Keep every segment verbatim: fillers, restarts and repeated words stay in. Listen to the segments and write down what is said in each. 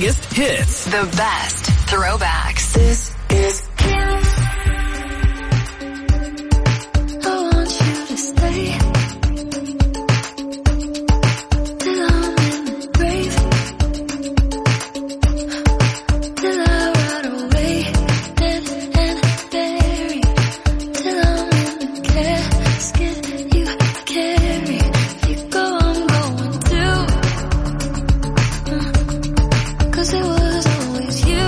biggest hits. The best throwbacks. This is Kiss. I want you to stay till I'm in the grave, till I rot away dead and buried, till I'm in the casket you carry. If you go, I'm going too, uh, 'cause it was always you.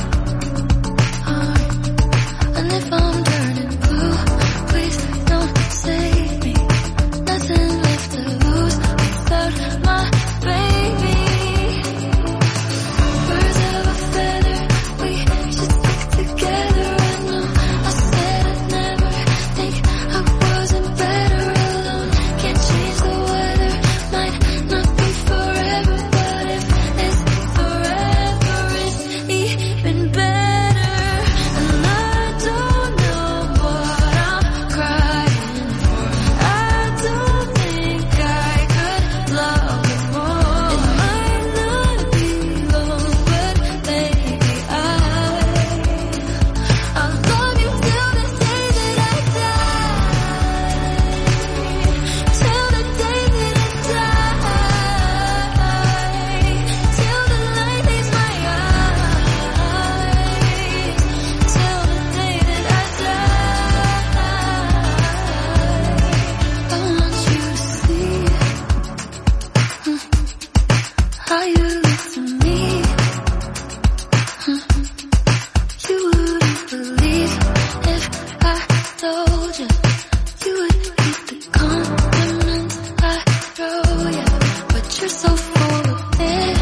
Uh, and if I'm turning blue, please don't save me. Nothing left to lose without my baby. Birds of a feather, we should stick together. I know I said I'd never think I wasn't better alone. Can't change the weather, might not be forever, but if it's forever, it's even better. And I don't know what I'm crying for. I don't think I could love you more. It might not be long, but maybe I I'll love you till the day that I die. Till the day that I die. Till the light leaves my eyes. Till the day that I die. I want you to see mm, how you look to me. Mm, You wouldn't believe if I told you. You would hate the compliments I throw you, but you're so full of it.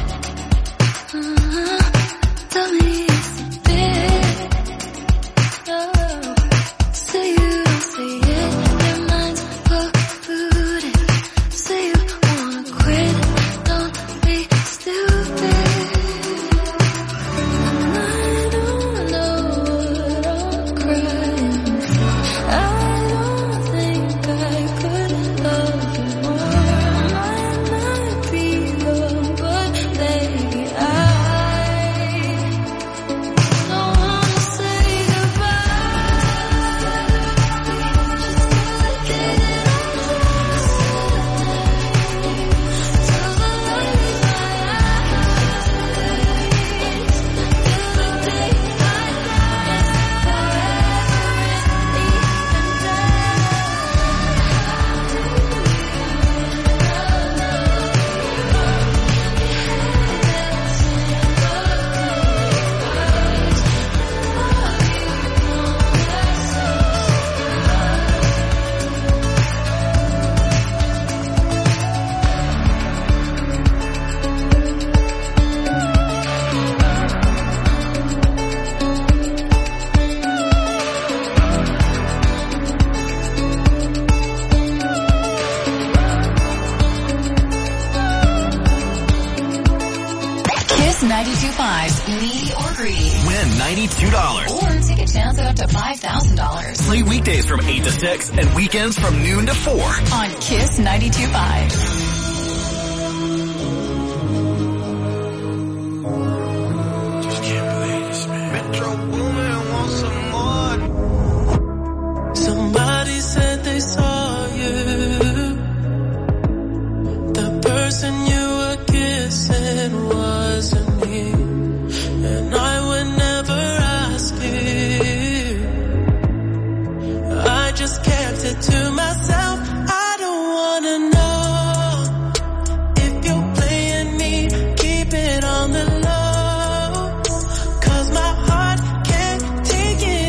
Uh, Tell me it's a bit. No, say you don't say it. Your mind's polluted. Say you wanna quit. Don't be stupid. And I don't know what I'm crying for. I don't think I could love you more. Might not be long, but maybe I don't wanna say goodbye. Just till the day that I die. Till the light leaves my eyes. Till the day I Kiss ninety-two point five's Needy or Greedy. Win ninety-two dollars. Or take a chance at up to five thousand dollars. Play weekdays from eight to six and weekends from noon to four. On Kiss ninety-two point five. Somebody said they saw you. The person you were kissing wasn't me. And I would never ask you. I just kept it to myself. I don't wanna know if you're playing me. Keep it on the low. 'Cause my heart can't take it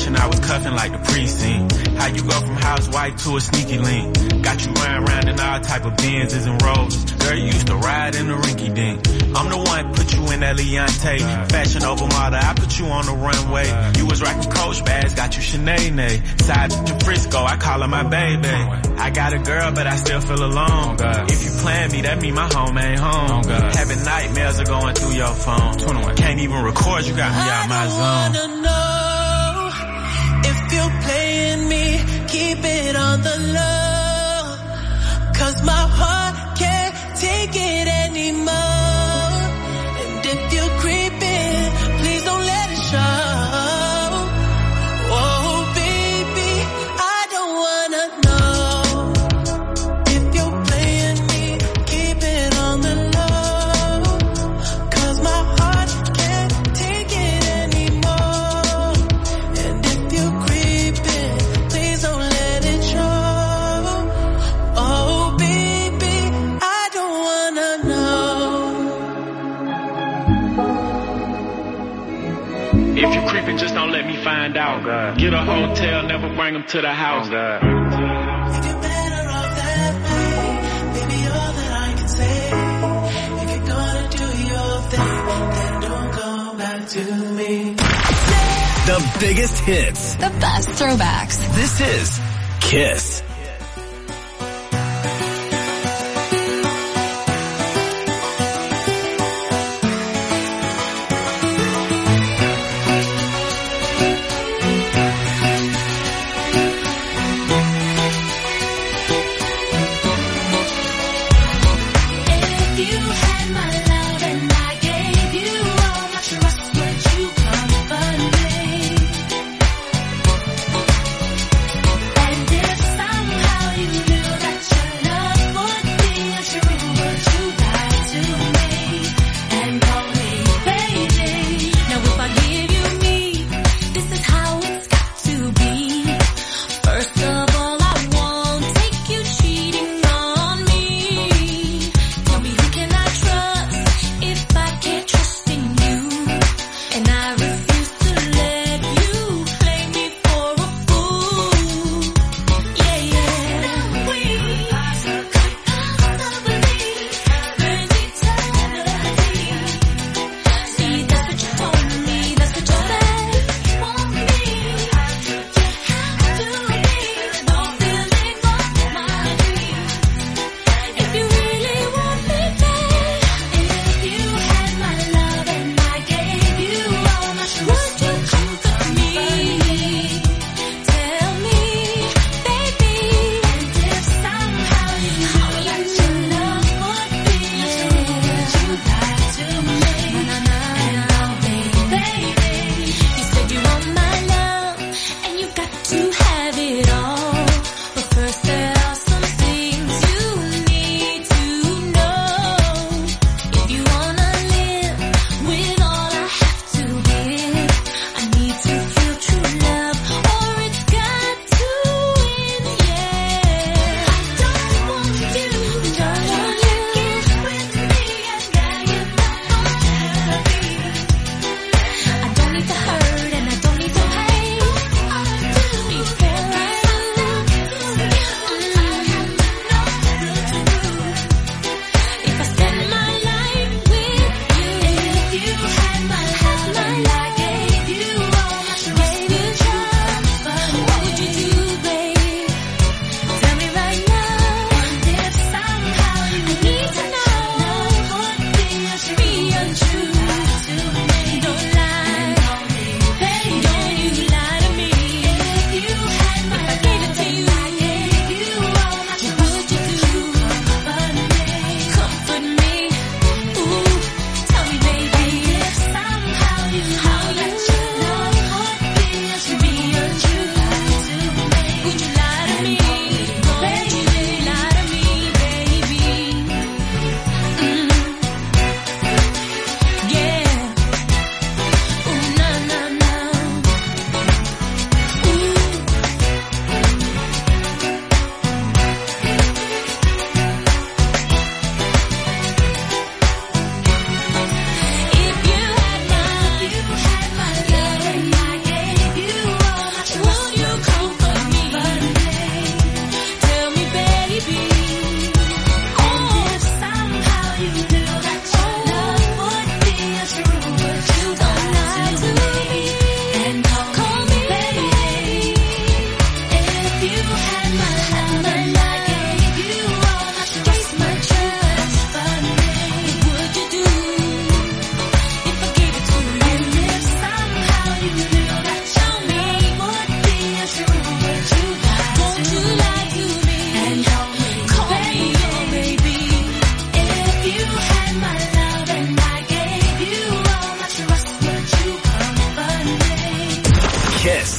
station, I was cuffing like the precinct. How you go from housewife to a sneaky link? Got you riding around in all type of Benzes and Rolls. Girl, you used to ride in the rinky dink. I'm the one put you in that Leontay. Fashion over model, I put you on the runway. You was rocking Coach bags, got you Sinead. Side to Frisco, I call her my baby. I got a girl, but I still feel alone. If you plan me, that mean my home ain't home. Having nightmares are going through your phone. Can't even record, you got me out my zone. I wanna know if you're playing me, keep it on the low. Cause my heart can't take it anymore. And if you're creeping, please don't let it show. Oh baby, I don't wanna know. If you're playing me, keep it on the low. Cause my heart can't take it anymore. And if you're creeping, please don't let it show. Oh baby, I don't wanna know. If you creeping, just don't let me find out. Get a hotel, never bring them to the house. If you're better off that way, baby, all that I can say. If you're gonna do your thing, then don't go back to me. The biggest hits. The best throwbacks. This is Kiss. If you had my love and I gave you all my trust, would you comfort me? And if someone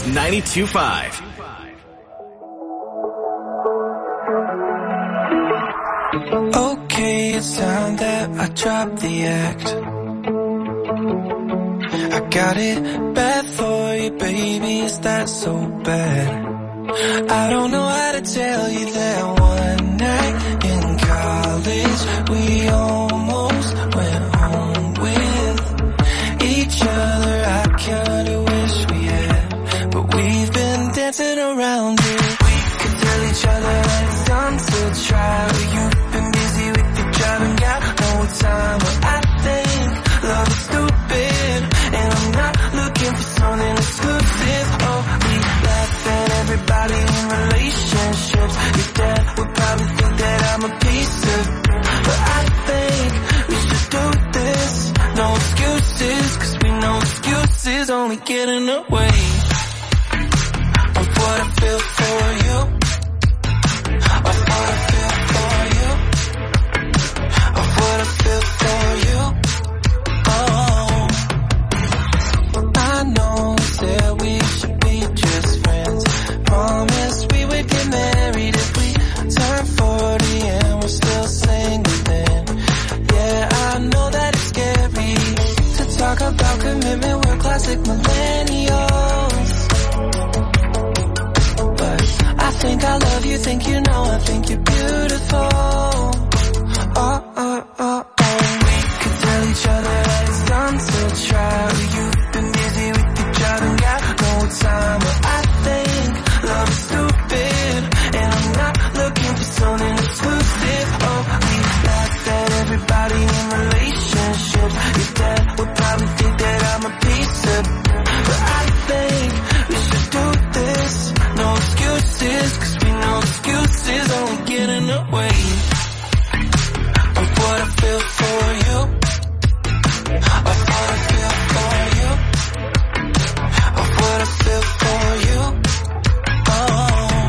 ninety-two point five. Okay, it's time that I drop the act. I got it bad for you, baby, is that so bad? I don't know how to tell you that one night in college we almost went home with each other. I kinda wish we had, but we've been dancing around it. We could tell each other that it's time to try. You've been busy with your job and got no time, but I think love is stupid, and I'm not looking for something exclusive. Oh, we laugh at everybody in relationships. Your dad would probably think that I'm a piece of, but I think we should do this. No excuses, cause we know excuses only get in the way of what I feel for you, of what I feel for you, of what I feel for you. Oh, I know we said we should be just friends. Promised we would get married if we turn forty and we're still single then. Yeah, I know that it's scary to talk about commitment, we're classic millennials. But I think I love you, think you know, I think you're beautiful. Oh, oh, oh, oh. We could tell each other that it's time to try. You've been busy with your job and got no time, but I think love is stupid, and I'm not looking for something exclusive. Oh, we laugh at everybody in relationships. Your dad would probably think that I'm a piece of, but I think we should do this. No excuses, cause we know excuses only get in the way of what I feel for you, of what I feel for you, of what I feel for you. Oh,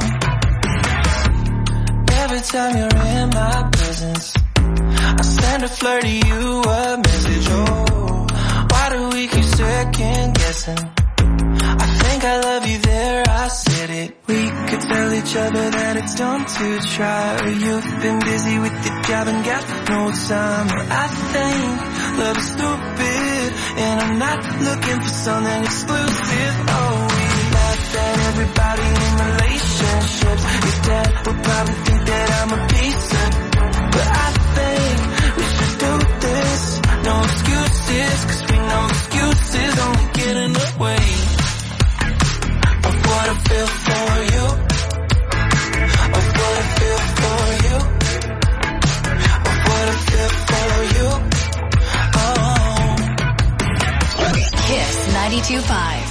every time you're in my presence, I send a flirt to you a message. Oh, why do we keep second guessing? I think I love you there, I said it. We could tell each other that it's time to try. You've been busy with your job and got no time, but I think love is stupid, and I'm not looking for something exclusive. Oh, we laugh at everybody in relationships. Your dad would probably think that I'm a piece of, but I think we should do this. No excuses, cause we know excuses only get in the way of what I feel for you, of what I feel for you, of what I feel for you. Oh, Kiss ninety-two point five.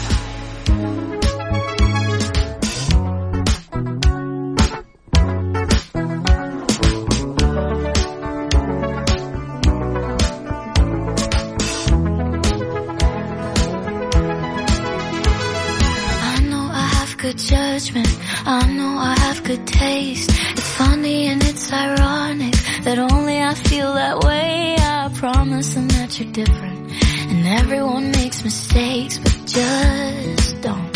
Good judgment, I know I have good taste. It's funny and it's ironic that only I feel that way. I promise them that you're different, and everyone makes mistakes, but just don't.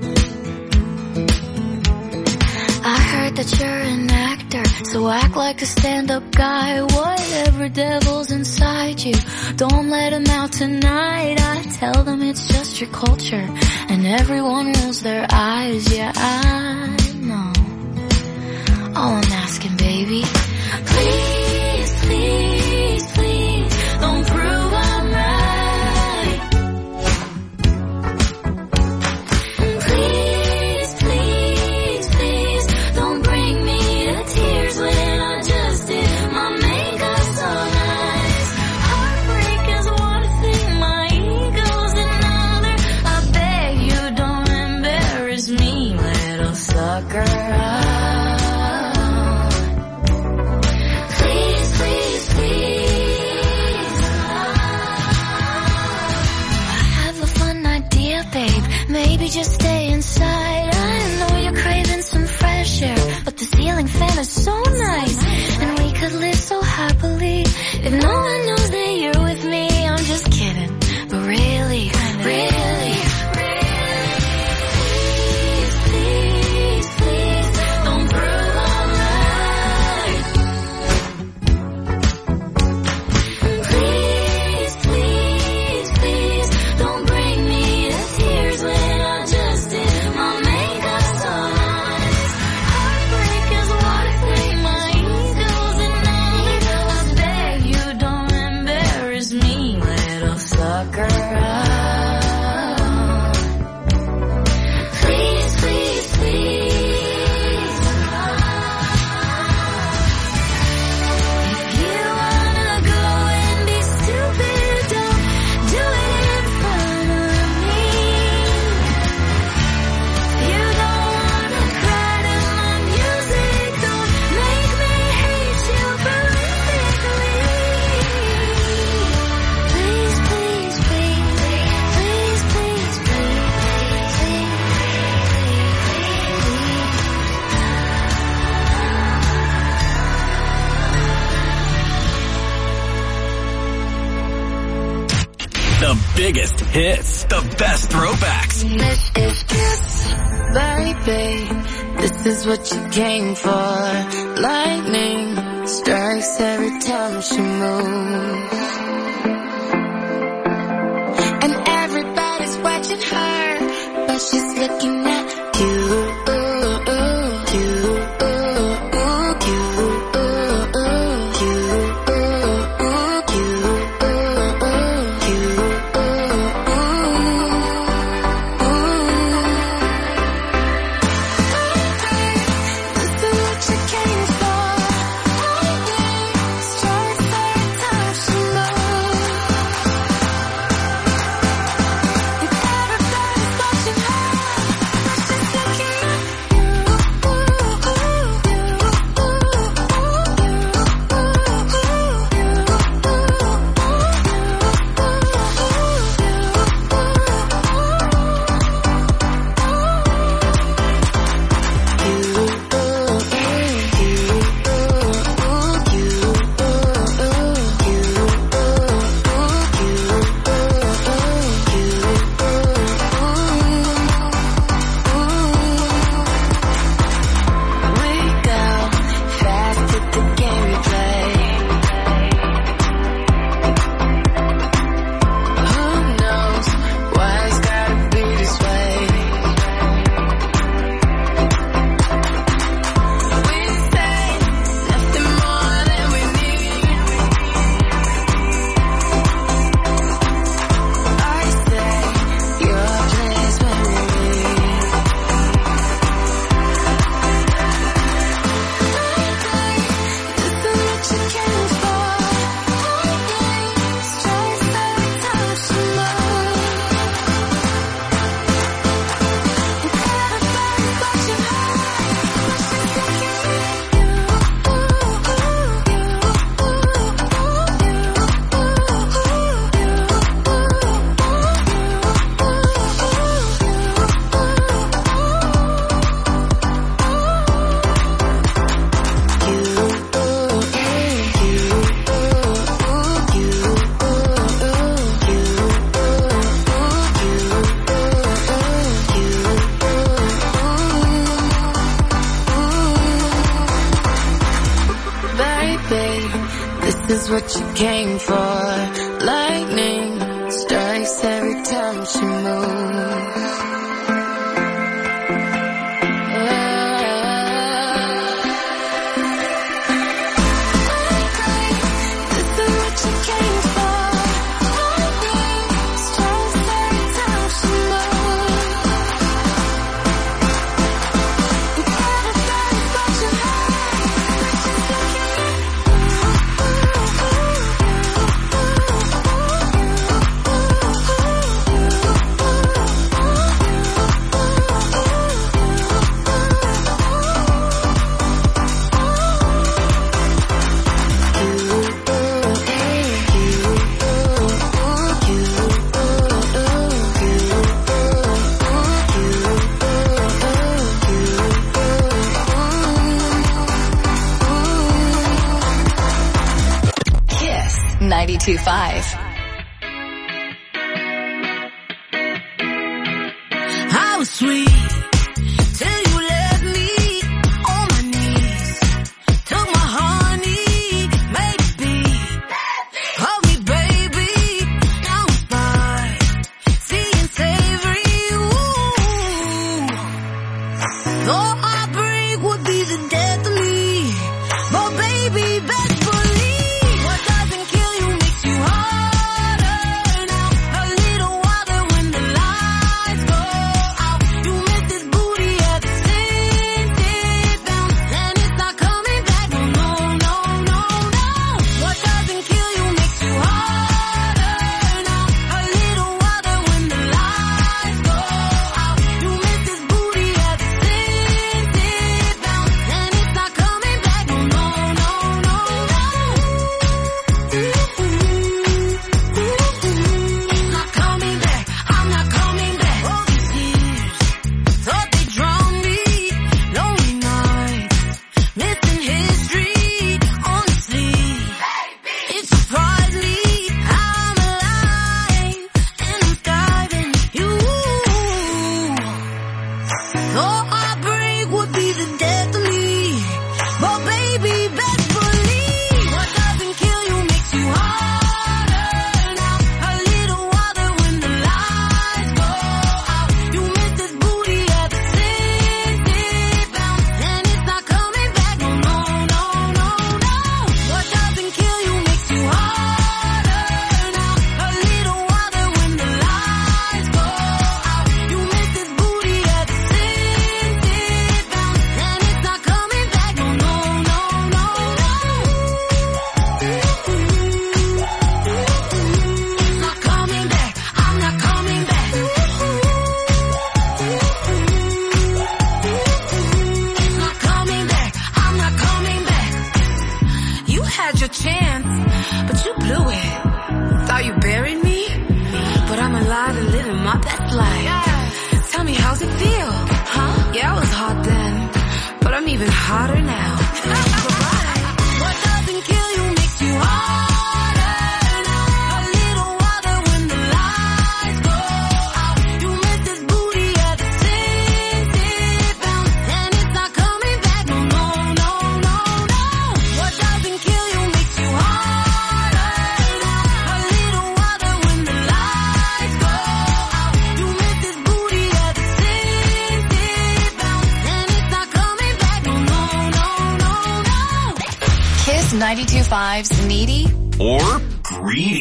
I heard that you're an actor, so act like a stand-up guy. Whatever devil's inside you, don't let him out tonight. I tell them it's just your culture, and everyone rolls their eyes. Yeah, I know. All I'm asking, baby, please, please, please, don't prove I'm right. Please, please, please, don't bring me to tears when I just did my makeup so nice. Heartbreak is one thing, my ego's another. I beg you don't embarrass me, little sucker. Please, please, please. If you wanna go and be stupid, don't do it in front of me. You don't wanna cry to my music, don't make me hate you horrifically. Please, please, please, please, please, please, please, The biggest hits, the best throwbacks. This is Kiss, baby. This is what you came for. Lightning strikes every time she moves, and everybody's watching her, but she's looking at you. You. This is what you came for. Lightning strikes every time she moves. ninety-two point five. How sweet till you left me on my knees, took my honey, made it beat. Hold me, baby, now I'm fine, seeing savory. Ooh, thought heartbreak would be the death of me, but baby, best believe what doesn't kill you makes you harder now. A living my best life. Tell me, how's it feel? Huh? Yeah, I was hot then, but I'm even hotter now. Goodbye. What doesn't kill you makes you harder now. A little water when the lights go out. You miss this booty at the city bounce, and it's not coming back. No, no, no, no, no. What doesn't kill you makes you harder now. A little water when the lights go out. You miss this booty at the city bounce, and it's not coming back. No, no, no, no, no. Kiss ninety-two point five's Needy or greedy.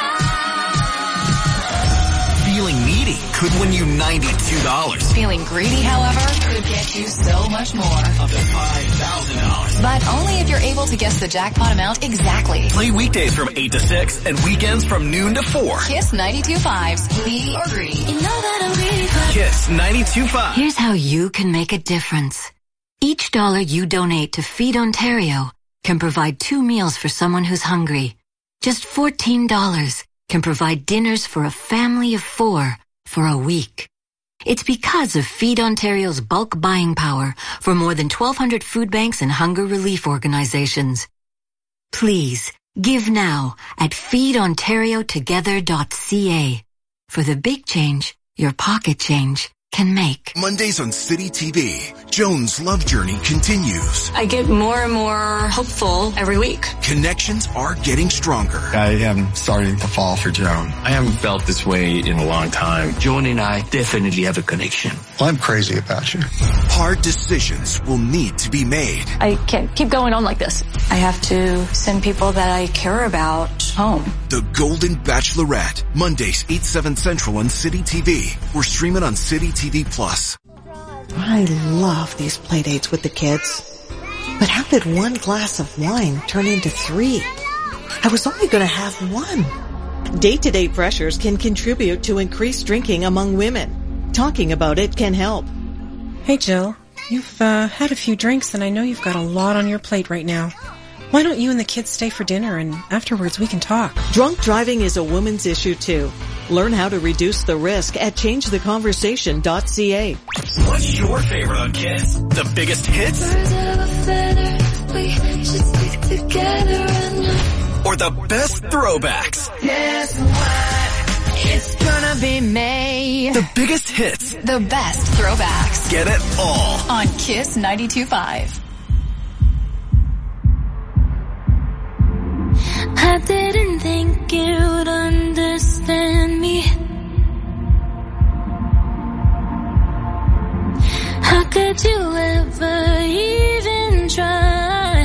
Feeling needy could win you ninety-two dollars. Feeling greedy, however, could get you so much more. Up to five thousand dollars. But only if you're able to guess the jackpot amount exactly. Play weekdays from eight to six and weekends from noon to four. Kiss ninety-two point five's Needy or Greedy. You know that I'm greedy, but Kiss ninety-two point five. Here's how you can make a difference. Each dollar you donate to Feed Ontario can provide two meals for someone who's hungry. Just fourteen dollars can provide dinners for a family of four for a week. It's because of Feed Ontario's bulk buying power for more than twelve hundred food banks and hunger relief organizations. Please, give now at feed ontario together dot c a for the big change your pocket change can make. Mondays on City T V, Joan's love journey continues. I get more and more hopeful every week. Connections are getting stronger. I am starting to fall for Joan. I haven't felt this way in a long time. Joan and I definitely have a connection. Well, I'm crazy about you. Hard decisions will need to be made. I can't keep going on like this. I have to send people that I care about home. The Golden Bachelorette, Mondays, eight, seven Central on City T V. We're streaming on City T V Plus. I love these play dates with the kids. But how did one glass of wine turn into three? I was only going to have one. Day-to-day pressures can contribute to increased drinking among women. Talking about it can help. Hey, Jill. You've uh, had a few drinks, and I know you've got a lot on your plate right now. Why don't you and the kids stay for dinner, and afterwards we can talk? Drunk driving is a woman's issue, too. Learn how to reduce the risk at change the conversation dot c a. What's your favorite on Kiss? The biggest hits? Birds of a feather, we should stick together and know. Or the best throwbacks? guess what? It's gonna be May. The biggest hits? The best throwbacks. Get it all on Kiss ninety-two point five. I didn't think you'd understand me. How could you ever even try?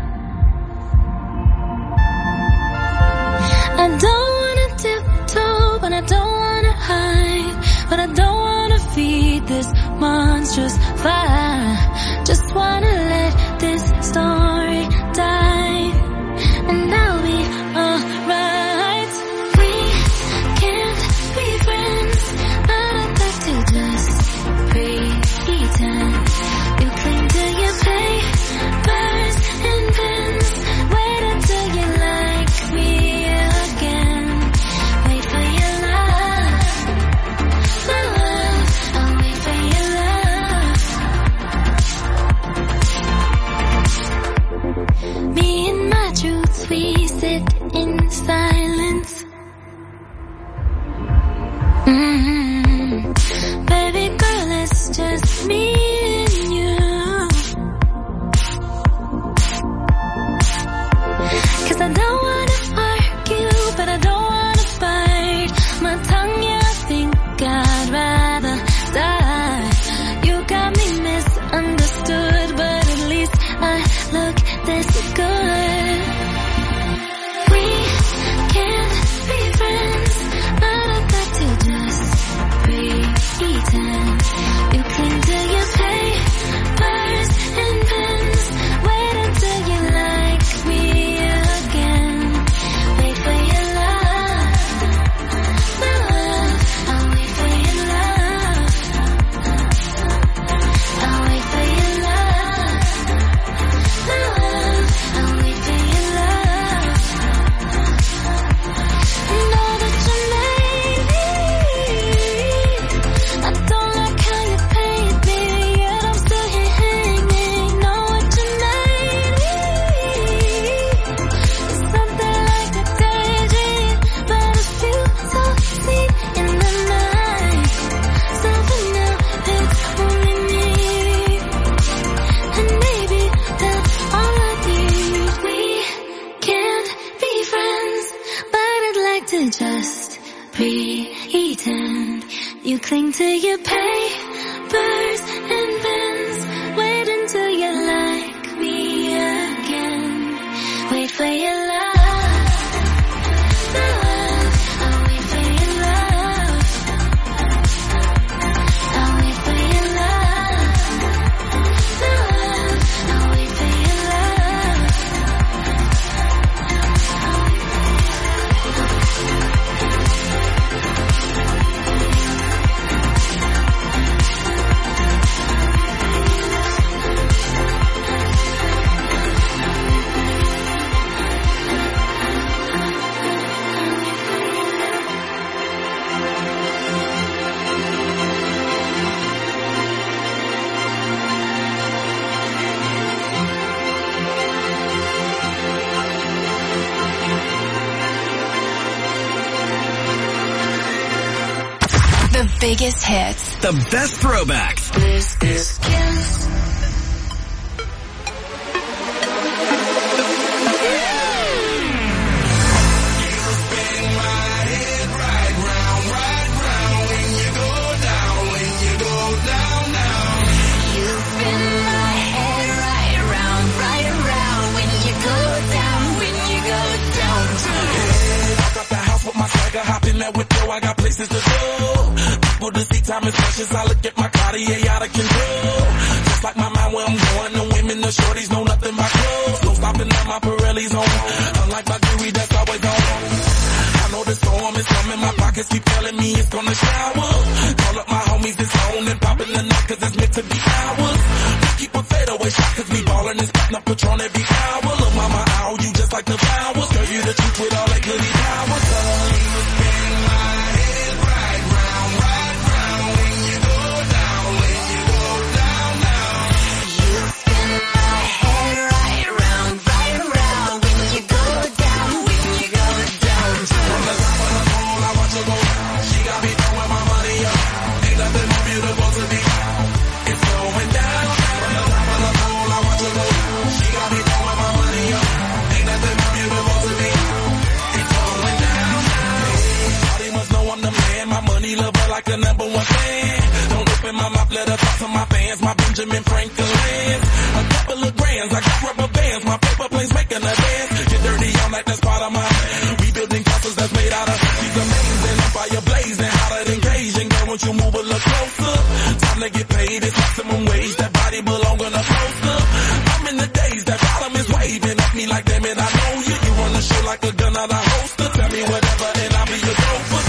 I don't wanna tiptoe, but I don't wanna hide. But I don't wanna feed this monstrous fire. Just wanna let this story die, and I'll be alright. We can't be friends, but I'd like to just pretend. You cling to your papers and pens. Wait until you like me again. Wait for your love, my love. I'll wait for your love. You cling to your papers and pens. Wait until you like me again. Wait for your love, love. I'll wait for your love. I'll wait for your love, love. I'll wait for your love. The biggest hits. The best throwbacks. This is Kiss. I got places to go. People to see, time is precious. I look at my Cartier out of control. Just like my mind where I'm going. The women, the shorties know nothing but clothes. No stopping at my Pirelli's on. Unlike my jewelry that's always on. I know the storm is coming. My pockets keep telling me it's gonna shower. Call up my homies, it's on and popping the night cause it's meant to be ours. We keep a fadeaway shot cause we ballin' and spittin' up Patron every hour. Look mama, ow, you just like the flowers. Girl, you the truth with all that goody powers. Like a number one fan. Don't open my mouth, let her talk to my fans. My Benjamin Franklin. A couple of grands, I got rubber bands. My paper planes making a dance. Get dirty, I'm like that's part of my. We building castles that's made out of. She's amazing, I'm fire blazing, hotter than Cajun. Girl, won't you move a little closer? Time to get paid, it's maximum wage. That body belong on a poster. I'm in the days, that bottom is waving at me like damn it, I know you. You run the show like a gun out of holster. Tell me whatever and I'll be your gopher.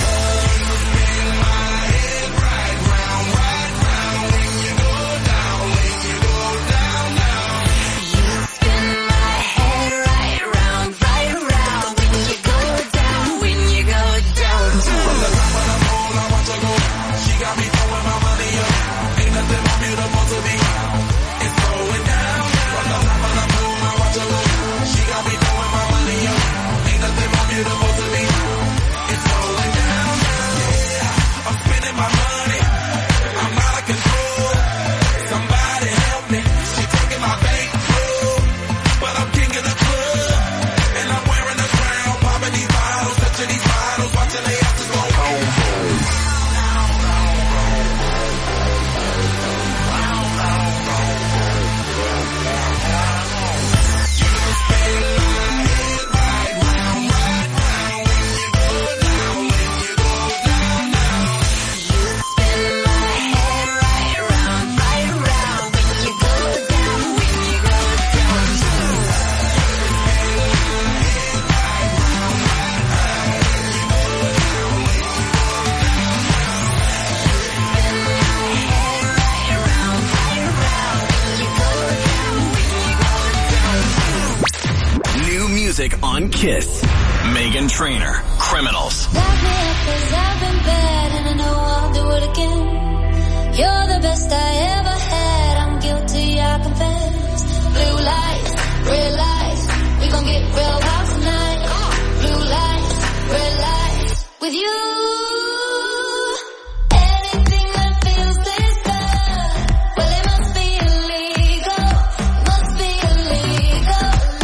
On Kiss, Meghan Trainor, Criminals. Lock me up 'cause I've been bad and I know I'll do it again. You're the best I ever had. I'm guilty, I confess. Blue lights, red lights. We gon' get real wild tonight. Blue lights, red lights. With you.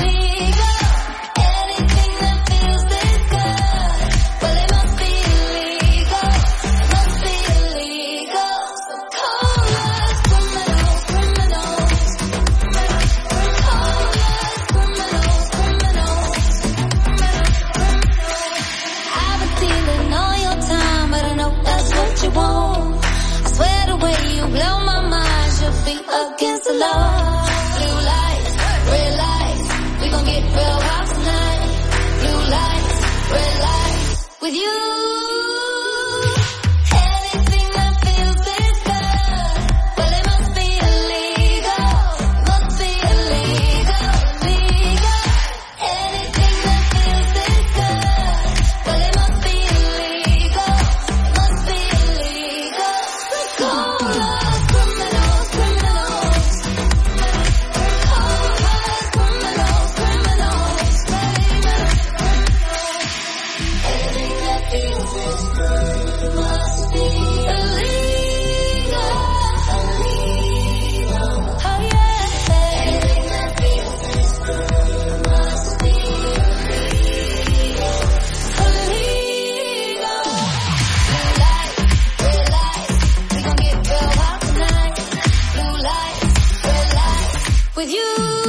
Legal. with you. Anything that feels this good, well it must be illegal, must be illegal, illegal. Anything that feels this good, well it must be illegal, must be illegal. Call us criminals, criminals. Call us criminals, criminals. Anything that feels this good must be illegal, illegal. Oh yeah. Anything that feels this good must be illegal, illegal. Blue lights, red lights, we gon' get real hot tonight. Blue lights, red lights, with you.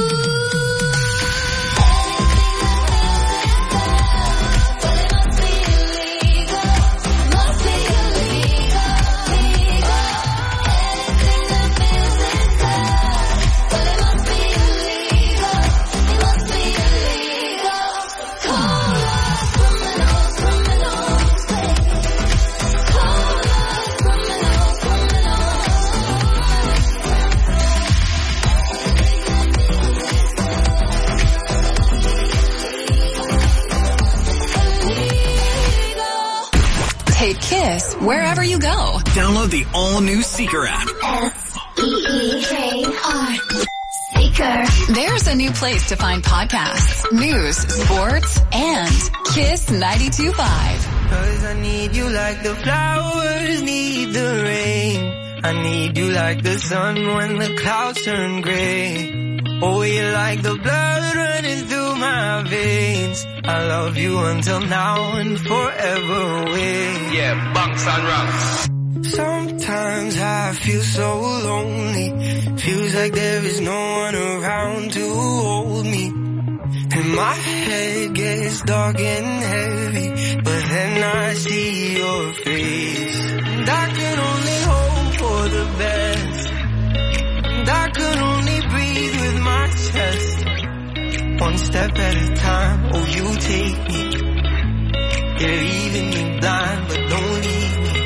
Take Kiss wherever you go. Download the all-new Seeker app. S E E K R. Seeker. There's a new place to find podcasts, news, sports, and Kiss ninety-two point five. Cause I need you like the flowers need the rain. I need you like the sun when the clouds turn gray. Oh, you're like the blood running through my veins. I love you until now and forever away. Yeah, bunks and rocks. Sometimes I feel so lonely. Feels like there is no one around to hold me. And my head gets dark and heavy, but then I see your face. And I can only hope for the best. And I can only breathe with my chest. One step at a time, oh you take me. You're leaving me blind, but don't leave me.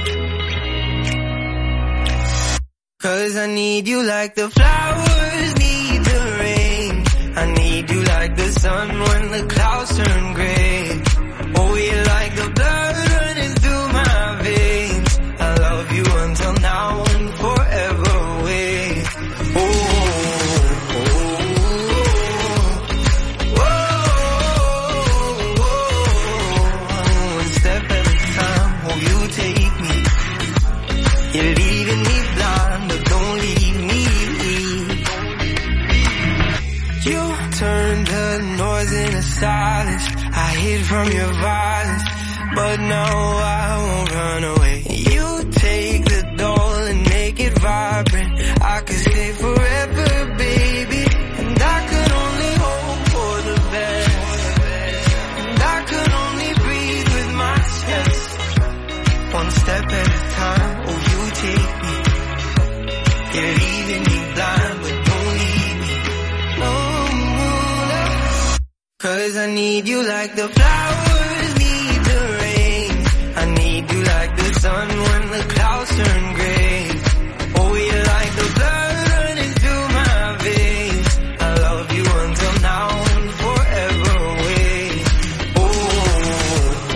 Cause I need you like the flowers need the rain. I need you like the sun when the clouds turn gray. Oh, you're like the blood running through my veins. I love you until now and forever away. Oh, oh, oh, oh, oh. One step at a time, oh, you take me. You're leaving me blind, but don't leave me. You turned the noise into silence. I hid from your violence, but now I won't run away. You take the doll and make it vibrant. I could stay forever, baby. And I could only hope for the best. And I could only breathe with my chest. One step at a time, oh you take me. You're leaving me blind, but don't leave me. No, no. Cause I need you like the flowers need the rain. I need you like the sun when the clouds turn gray. Oh, you're like the blood running through my veins. I love you until now and forever away. Oh, oh,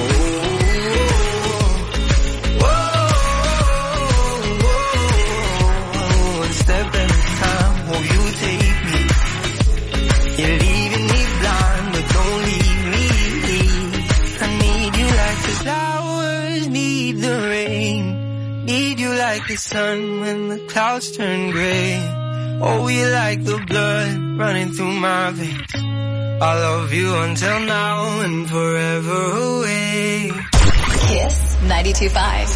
oh, oh, oh. One step at a time, oh, you take me. You're leaving me blind, but don't leave me. I need you like the flowers need the rain. Need you like the sun when the clouds turn gray. Oh, you like the blood running through my veins. I love you until now and forever away. Kiss ninety-two point five.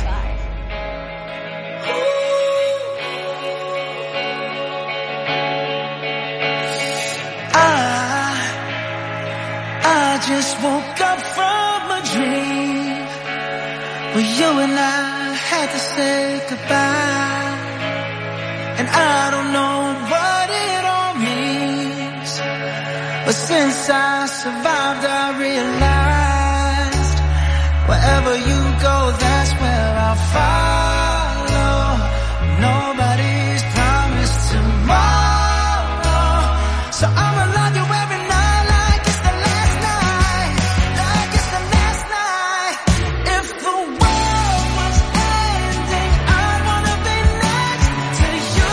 I just woke up from a dream where you and I had to say goodbye. And I don't know what it all means, but since I survived I realized wherever Wherever you go, that's where I'll follow. Nobody's promised tomorrow, so I'ma love you every night like it's the last night, like it's the last night. If the world was ending, I'd wanna be next to you.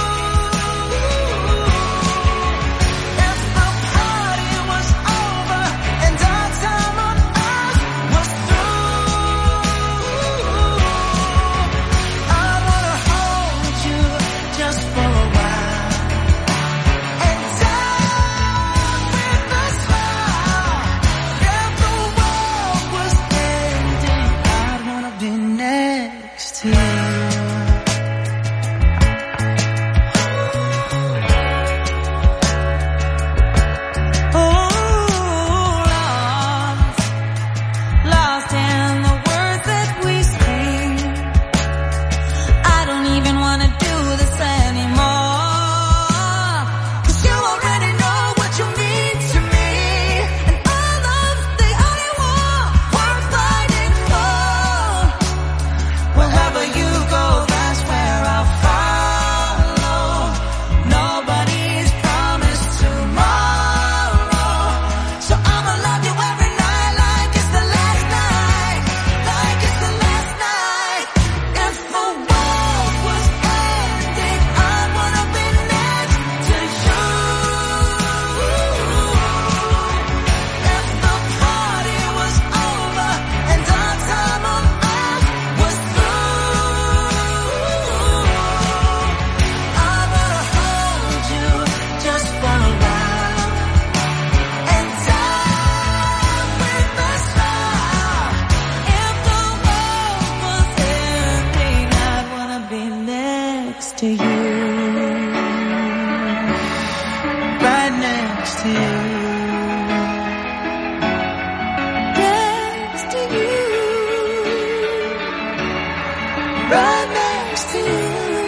If the party was over and our time on earth was through, I'd wanna hold you just for a while and die with a smile. If the world was ending, I'd wanna be next to you. Lost in the words that we sing. I don't even wanna do this anymore, 'cause you already know what you mean to me, and all of the I want worth fighting for. Wherever you go, that's where I'll follow. Nobody's promised tomorrow, so I'ma love you every night like it's the last night, like it's the last night. If the world was ending, I'd wanna be next to you. If the party was over and our time on earth was through, I wanna hold you just for a while and die with a smile. If the world was ending, I'd wanna be next to you, right next to you, next to you, right next to you.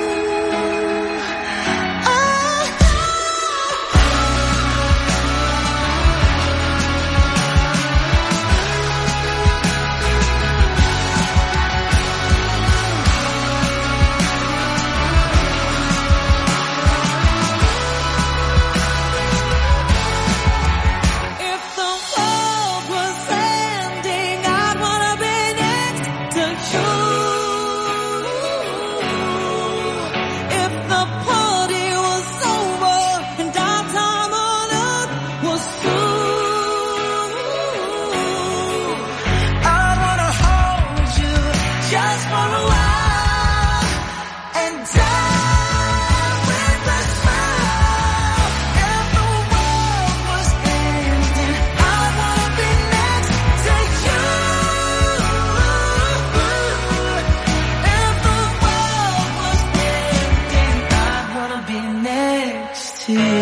If the world was ending, I'd wanna be next to you. If the party was over and our time on earth was through, I'd wanna hold you just for a while and die with a smile. If the world was ending, I'd wanna be next to you. If the world was ending, I'd wanna be next to you.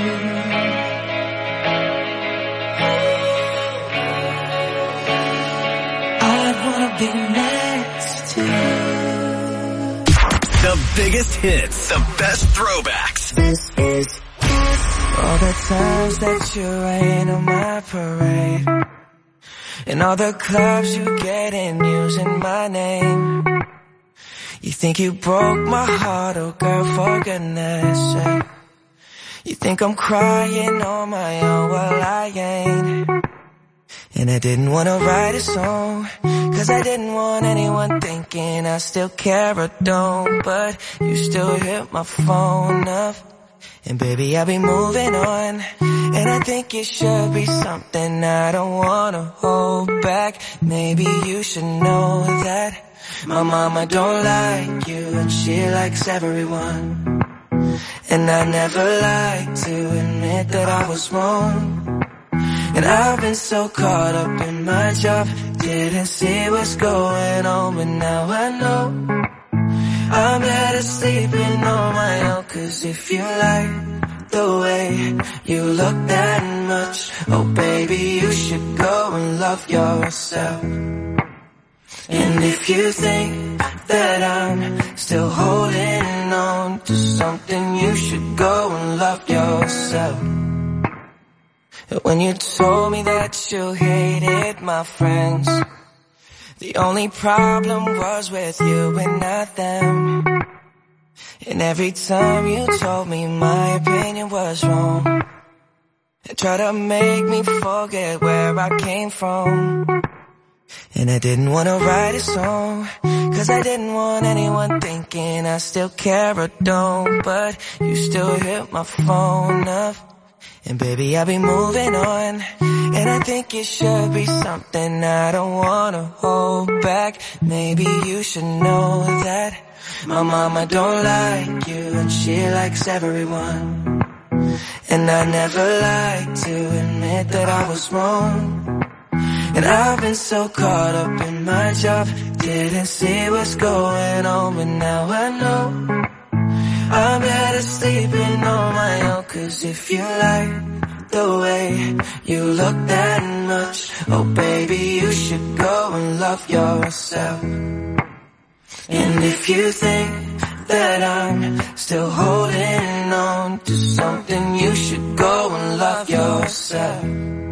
I'd wanna be next to you. The biggest hits, the best throwbacks. This is all the times that you rain on my parade, and all the clubs you get in using my name. You think you broke my heart, oh girl, for goodness sake. You think I'm crying on my own, well I ain't. And I didn't wanna write a song, 'cause I didn't want anyone thinking I still care or don't. But you still hit my phone up, and baby I'll be moving on. And I think it should be something I don't wanna hold back. Maybe you should know that my mama don't like you, and she likes everyone. And I never like to admit that I was wrong. And I've been so caught up in my job, didn't see what's going on, but now I know I'm better sleeping on my own. 'Cause if you like the way you look that much, oh baby, you should go and love yourself. And if you think that I'm still holding on to something, you should go and love yourself. When you told me that you hated my friends, The only problem was with you and not them. And every time you told me my opinion was wrong, and tried to make me forget where I came from. And I didn't want to write a song, cause I didn't want anyone thinking I still care or don't. But you still hit my phone up, and baby I'll be moving on. And I think it should be something I don't wanna hold back. Maybe you should know that my mama don't like you, and she likes everyone. And I never like to admit that I was wrong. And I've been so caught up in my job, didn't see what's going on. But now I know I'm better sleeping on my own. Cause if you like the way you look that much, oh baby, you should go and love yourself. And if you think that I'm still holding on to something, you should go and love yourself.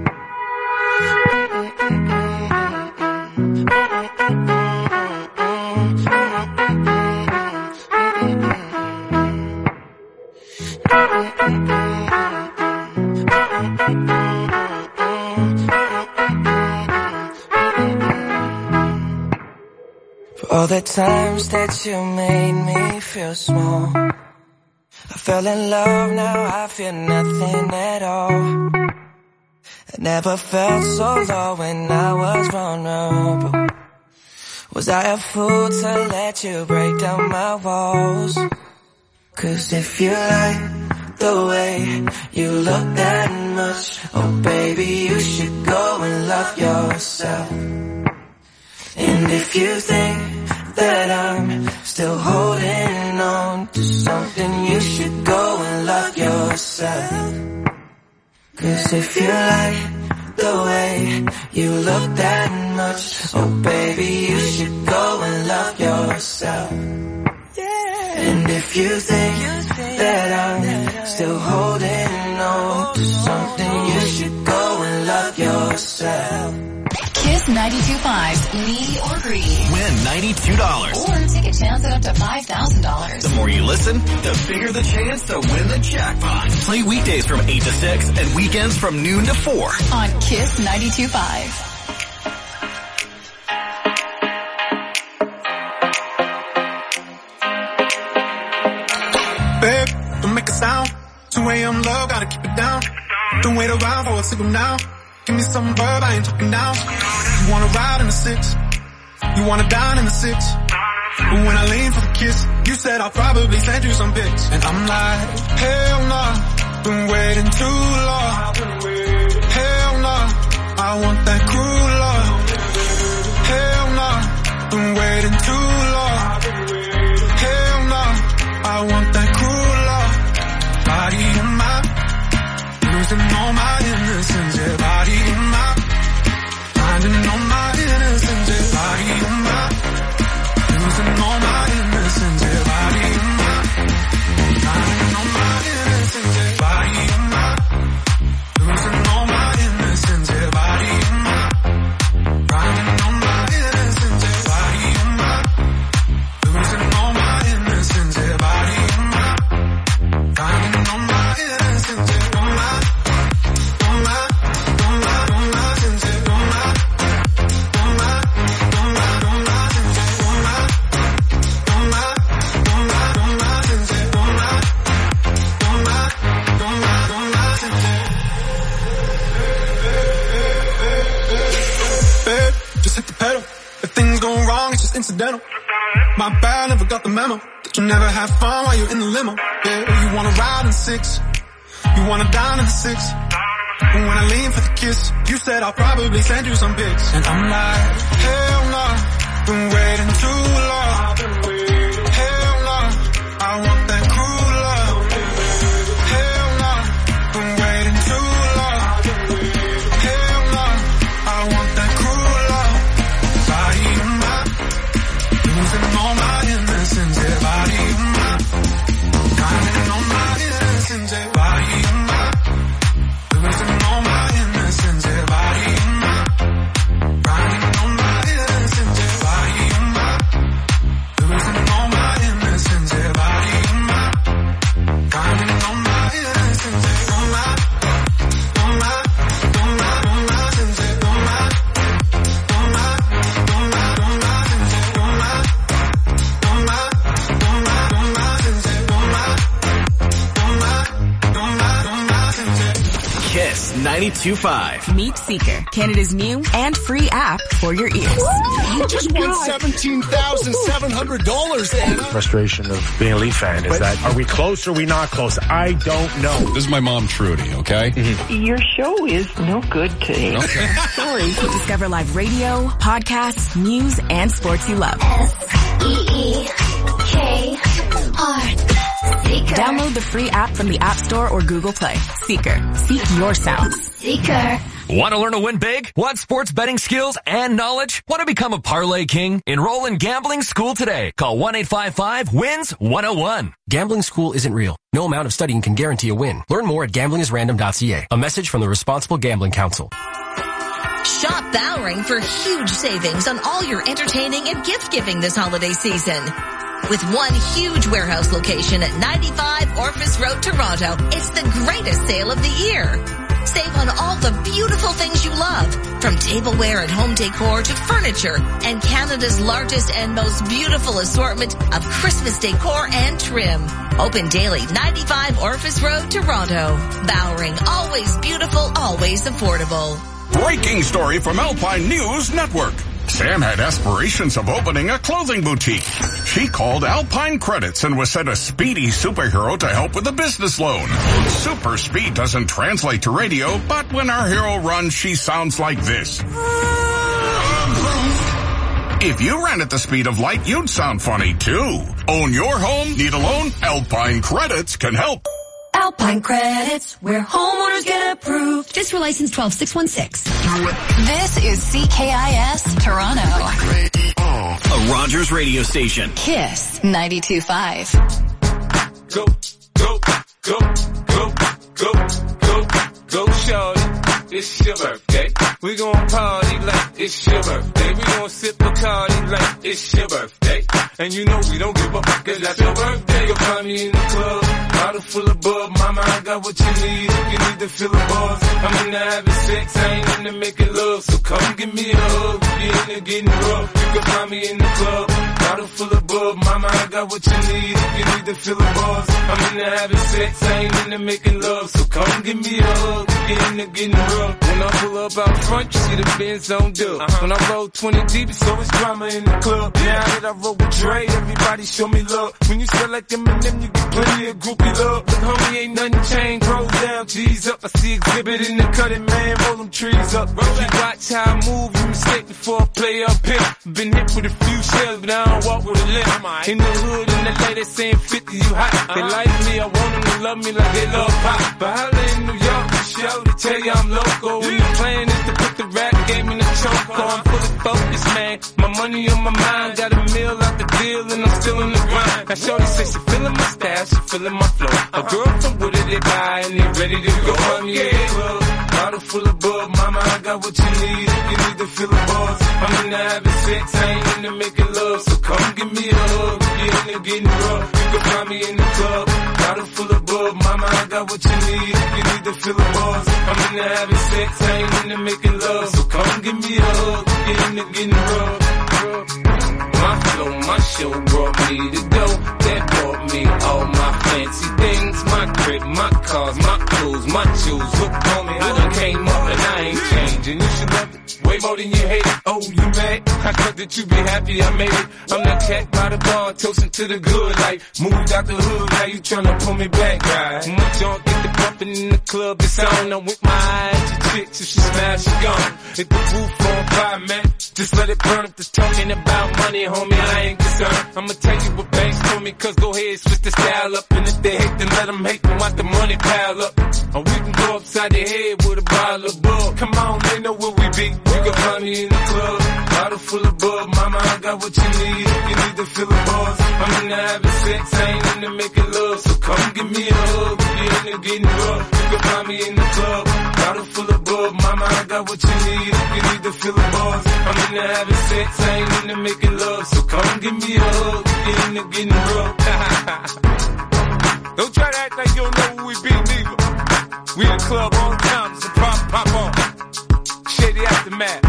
For all the times that you made me feel small, I fell in love, now I feel nothing at all. I never felt so low when I was vulnerable. Was I a fool to let you break down my walls? Cause if you like the way you look that much, oh baby, you should go and love yourself. And if you think that I'm still holding on to something, you should go and love yourself. Cause if you like the way you look that much, oh baby, you should go and love yourself. And if you think that I'm still holding on to something, you should go and love yourself. Kiss ninety-two point five's Needy or Greedy. Win ninety-two dollars. Or take a chance at up to five thousand dollars. The more you listen, the bigger the chance to win the jackpot. Play weekdays from eight to six and weekends from noon to four. On Kiss ninety-two point five. Babe, don't make a sound. two a.m. love, gotta keep it down. Don't wait around for a signal now. Give me some verb, I ain't talking down. You wanna ride in the six, you wanna dine in the six. But when I lean for the kiss, you said I'll probably send you some pics. And I'm like, hell nah, been waiting too long. Hell nah, I want that cruel love. Hell nah, been waiting too long. Hell nah, I want that cruel love. Body in my, losing all my innocence, yeah. Body in my, finding all my innocence, yeah. Body in my, losing all my innocence, yeah. Body in my, finding all my innocence, yeah. Body in my, losing all my innocence, yeah. Body in my, finding all my innocence, yeah. Body in my, losing all my innocence, yeah. Body in my, finding all my innocence, yeah. All my, all my, all my, all my innocence, yeah. All my, all my, all my, all my innocence, yeah. All my, all my, all my, all my innocence, yeah. All my, all my, all my, all my innocence, yeah. Babe, just hit the pedal. If things go wrong, it's just incidental. My bad, never got the memo that you never have fun while you're in the limo. Yeah, you wanna ride in six, you wanna dine in the six. And when I lean for the kiss, you said I'll probably send you some pics. And I'm like, hell nah, been waiting too long. Hell nah, I want that cruel love. Hell nah, been waiting too long. Hell nah, I want that cruel love. Body in my, losing all my innocence, yeah. Body in my, finding all my innocence, yeah. Body in my, losing all my innocence, yeah. Body in my, finding all my innocence, yeah. ninety-two point five. Meet Seeker, Canada's new and free app for your ears. You just won seventeen thousand seven hundred dollars, Anna. Frustration of being a Leaf fan is that, are we close or are we not close? I don't know. This is my mom, Trudy, okay? Mm-hmm. Your show is no good today. Okay. Sorry. Discover live radio, podcasts, news, and sports you love. S E E K R. Seeker. Download the free app from the App Store or Google Play. Seeker. Seek your sounds. Seeker. Want to learn to win big? Want sports betting skills and knowledge? Want to become a parlay king? Enroll in Gambling School today. Call one eight five five wins one oh one. Gambling School isn't real. No amount of studying can guarantee a win. Learn more at gambling is random dot c a. A message from the Responsible Gambling Council. Shop Bowring for huge savings on all your entertaining and gift-giving this holiday season. With one huge warehouse location at ninety-five Orpheus Road, Toronto, it's the greatest sale of the year. Save on all the beautiful things you love, from tableware and home decor to furniture, and Canada's largest and most beautiful assortment of Christmas decor and trim. Open daily, ninety-five Orpheus Road, Toronto. Bowring, always beautiful, always affordable. Breaking story from Alpine News Network. Sam had aspirations of opening a clothing boutique. She called Alpine Credits and was sent a speedy superhero to help with a business loan. Super speed doesn't translate to radio, but when our hero runs, she sounds like this. If you ran at the speed of light, you'd sound funny too. Own your home? Need a loan? Alpine Credits can help. Alpine Credits, where homeowners get approved. Just for license twelve six one six. This is C K I S Toronto. A Rogers radio station. Kiss ninety-two point five. Go, go, go, go, go, go, go, shorty. It's your birthday. We gon' party like it's your birthday. We gon' sip Bacardi like it's your birthday. And you know we don't give up, cause that's your birthday. You'll find me in the club, bottle full of bub. Mama, I got what you need if you need to fill the buzz. I'm into having sex, I ain't into making love. So come give me a hug, if you're into getting rough. You can find me in the club, bottle full of bub. Mama, I got what you need if you need to fill the buzz. I'm into having sex, I ain't into making love. So come give me a hug, if you're into getting rough. When I pull up out front, you see the Benz on dub. Uh-huh. When I roll twenty deep, it's always drama in the club. Now that I roll with Dre, everybody show me love. When you sell like Eminem, you get plenty of groupie love. But homie, ain't nothing changed. Roll down, G's up. I see exhibit in the cutting, man. Roll them trees up. Roll you watch how I move, you mistake before I play up here. Been hit with a few shells, but I don't walk with a limp. In the hood, in the lady saying fifty, you hot. They like me, I want them to love me like they love pop. But holla in New York, the show to tell you I'm local. When the plan is to put the rap game in the choke. I'm fully focused, man. My money on my mind, got a meal out the deal, and I'm still in the grind. Now shorty says she feeling my style, she feeling my flow. A girl from Wooded, they buy, and they ready to go. I'm in the club, bottle full of bub. Mama, I got what you need if you need to feel the buzz. I'm into having sex, I ain't into making love. So come give me a hug, if you're into getting rough. You can find me in the club, bottle full of bub. Mama, I got what you need if you need to feel the buzz. I'm into having sex, I ain't into making love. So come give me a hug, if you're into getting rough. My flow, my show brought me to go. That brought me all my fancy things. My crib, my cars, my clothes, my shoes. Look on me, I done came up and I ain't changing. You should love it way more than you hate it. Oh, you mad? I thought that you be happy I made it. I'm that cat by the bar, toasting to the good life. Moved out the hood, now you tryna pull me back, right? My junk get the bumping in the club, it's on. I'm with my eyes, your chicks, if she smash, she gone. Hit the roof on fire, man. Just let it burn if they're talking about money, homie, I ain't concerned. I'ma tell you what banks told me, cause go ahead, switch the style up. And if they hate, then let them hate, then watch the money pile up. Or we can go upside the head with a bottle of bug. Come on, they know where we be. You can find me in the club, bottle full of bug. Mama, I got what you need if you need to feel the buzz. I'm into having sex, I ain't into making love. So come give me a hug, if you're into getting rough. You can find me in the club, bottle full of bug. Mama, I got what you need if you need to feel the buzz. I'm into having sex, I ain't into making love. So come give me a hug, if you're into getting rough. Don't try to act like you don't know who we be, neither. We in the club all the time, so pop, pop on. Shady Aftermath.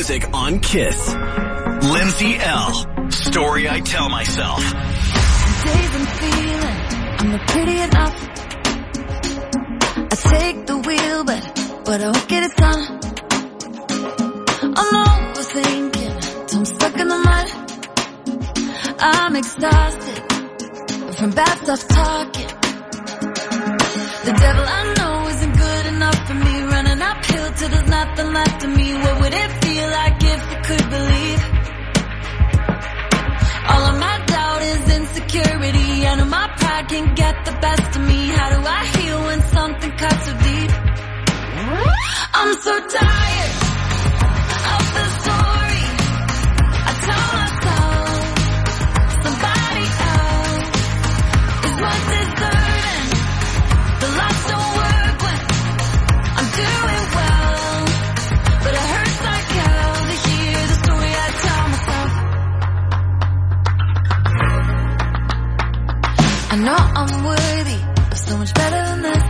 music on Kiss. Lindsay L. Story I Tell Myself. Days I'm feeling I'm not pretty enough. I take the wheel, but but I won't get it done. I'm overthinking till I'm stuck in the mud. I'm exhausted from bad stuff talking. The devil I know isn't good enough for me. Running uphill till there's nothing left of me. What would it feel like if I could believe? All of my doubt is insecurity. I know my pride can get the best of me. How do I heal when something cuts so deep? I'm so tired of the story I tell myself. Somebody else is more deserving. The lights don't work when I'm doing well, but it hurts like hell to hear the story I tell myself. I know I'm worthy of so much better than this.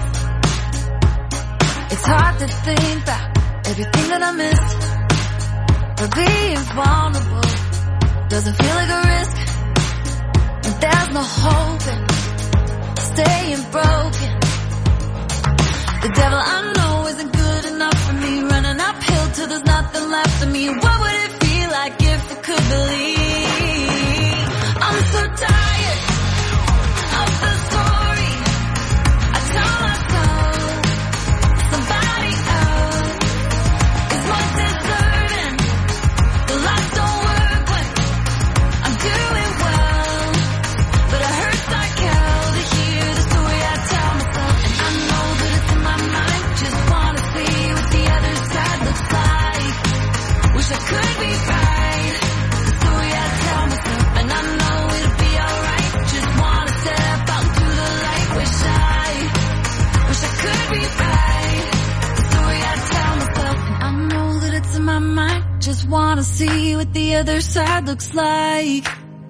It's hard to think about everything that I missed. But being vulnerable doesn't feel like a risk. And there's no hope in staying broken. The devil I know isn't good enough for me. Running uphill till there's nothing left of me. What would it feel like if I could believe? I'm so tired of the story I tell myself. Somebody else is more deserving. The lights don't work when I'm doing well, but it hurts like hell to hear the story I tell myself. And I know that it's in my mind. Just wanna see what the other side looks like. Wish I could be right. The story I tell myself, and I know it'll be alright. Just wanna step out into the light. Wish I, wish I could be right. The story I tell myself, and I know that it's in my mind. Just wanna see what the other side looks like.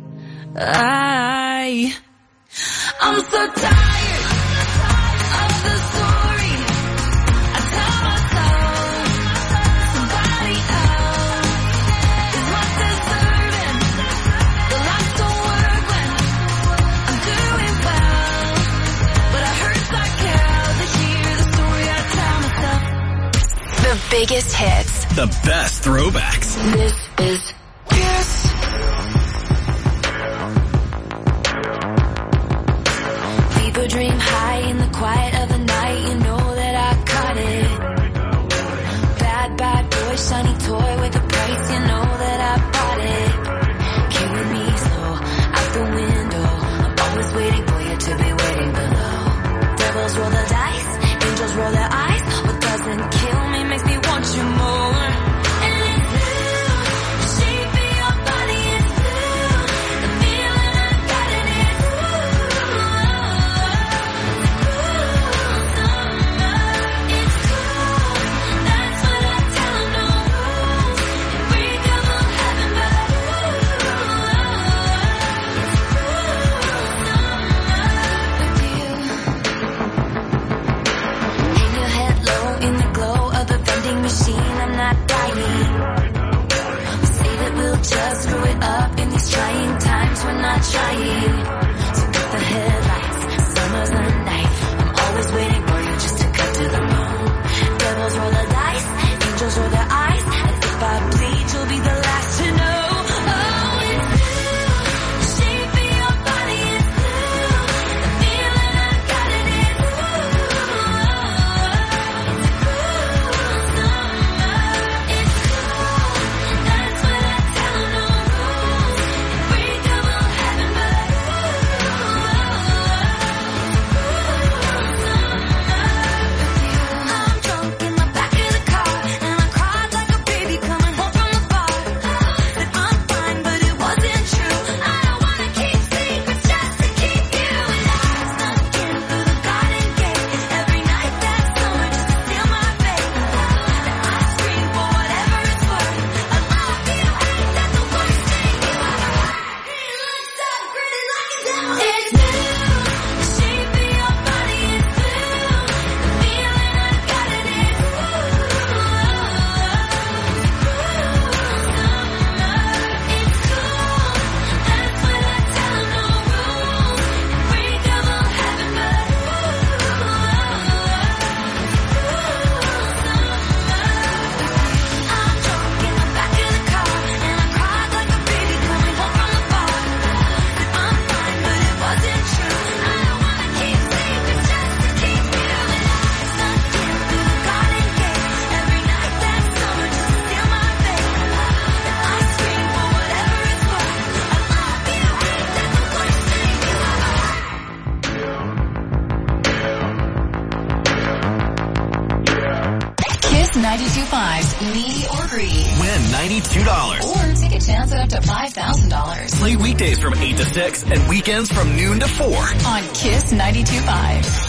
I, I'm so tired of the story I tell myself. Somebody else is more deserving. The lights don't work when I'm doing well, but it hurts like hell to hear the story I tell myself. The biggest hits. The best throwbacks. This is Kiss. People dream high in the quiet of the night. You know that I caught it. Bad, bad boy, shiny toy with a price. You know that I bought it. Came with me slow out the window. I'm always waiting for you to be waiting below. Devils roll the dice, angels roll their eyes. What doesn't kill me makes me want you more. And it's you, the shape of your body is you. The feeling I got in it, it's cool. That's what I tell 'em, no rules. And break 'em on heaven, but hang your head low in the glow of the vending machine. I'm not dying. We say that we'll just screw it up in these trying times. We're not trying. So cut the headlights. Summer's the night. I'm always waiting for you just to cut to the bone. Devils roll the dice. Angels roll their eyes. And if I bleed, you'll be the last to know. Oh, it's you. The shape of your body is you. The feeling I got in it. It's cool. That's what I tell 'em, no rules. And break 'em on heaven, but ninety-two point five's Needy or Greedy. Win ninety-two dollars. Or take a chance at up to five thousand dollars. Play weekdays from eight to six and weekends from noon to four. On Kiss ninety-two point five.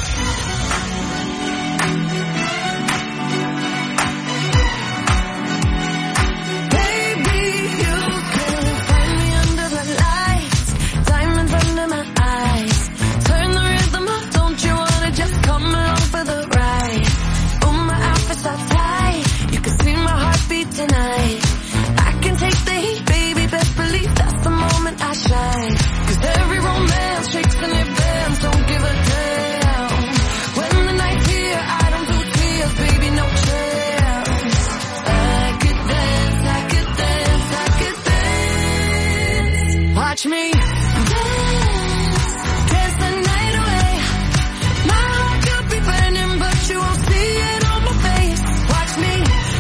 Tonight, I can take the heat, baby, best believe that's the moment I shine. Cause every romance shakes and it bends, don't give a damn. When the night's here, I don't do tears, baby, no chance. I could dance, I could dance, I could dance. Watch me dance, dance the night away. My heart could be burning, but you won't see it on my face. Watch me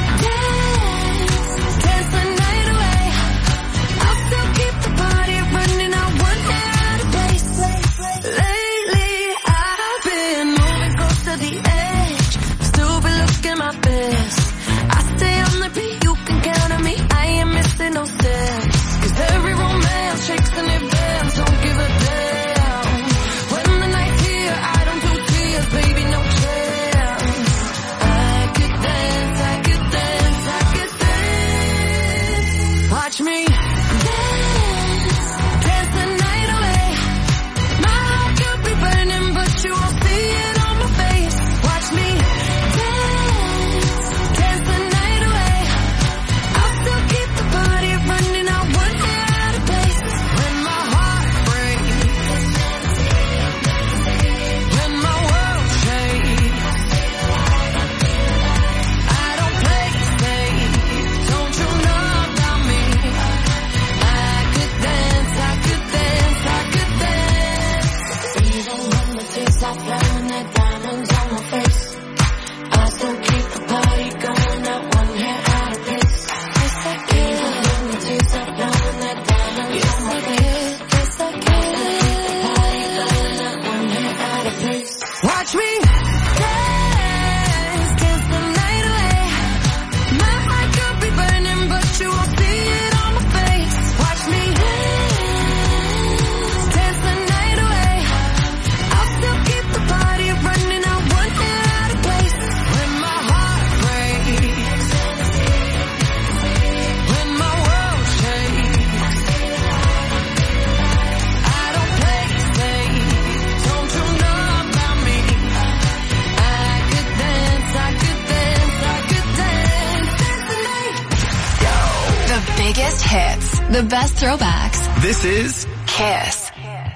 the best throwbacks. This is Kiss.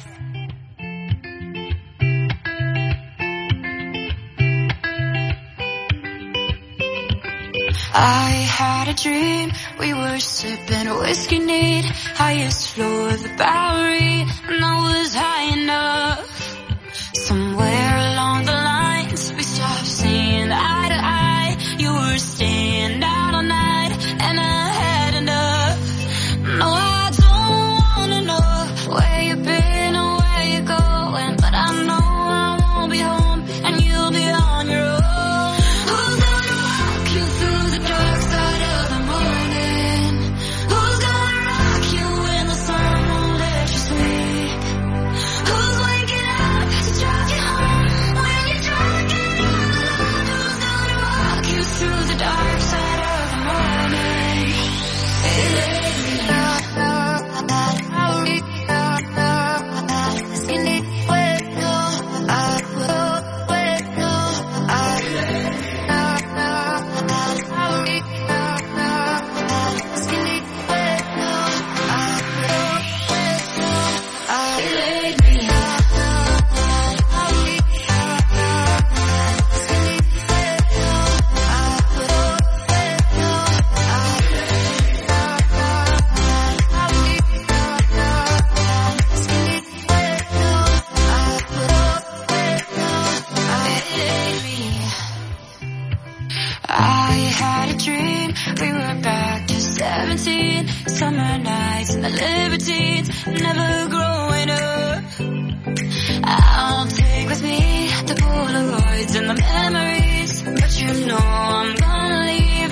I had a dream, we were sipping whiskey neat, highest floor of the Bowery, and I was high enough. Somewhere along the lines, we stopped seeing eye to eye. You were staying out all night, and I had enough. No, I don't wanna know where you've been or where you're going, but I know I won't be home, and you'll be on your own. Who's gonna walk you through the dark side of the morning? Who's gonna rock you when the sun won't let you sleep? Who's waking up to drive you home when you're drunk and alone? Who's gonna walk you through the dark side of the morning? It summer nights and the libertines, never growing up. I'll take with me the Polaroids and the memories, but you know I'm gonna leave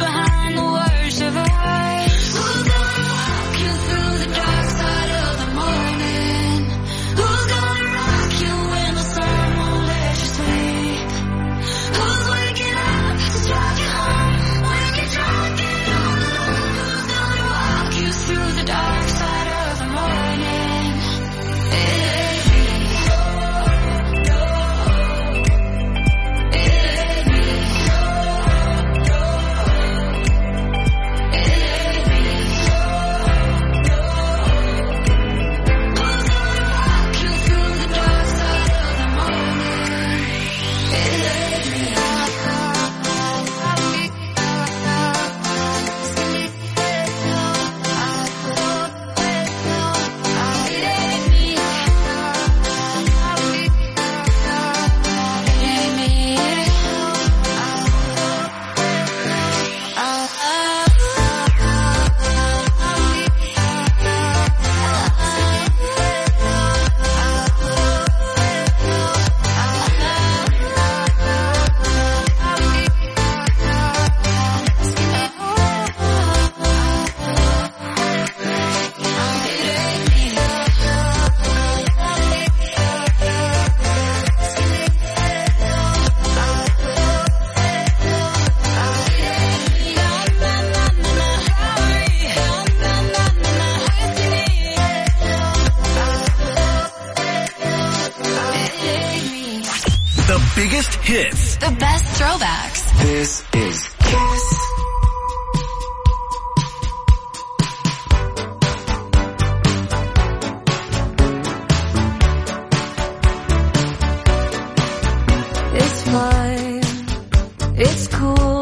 The biggest hits. The best throwbacks. This is Kiss. It's fine, it's cool.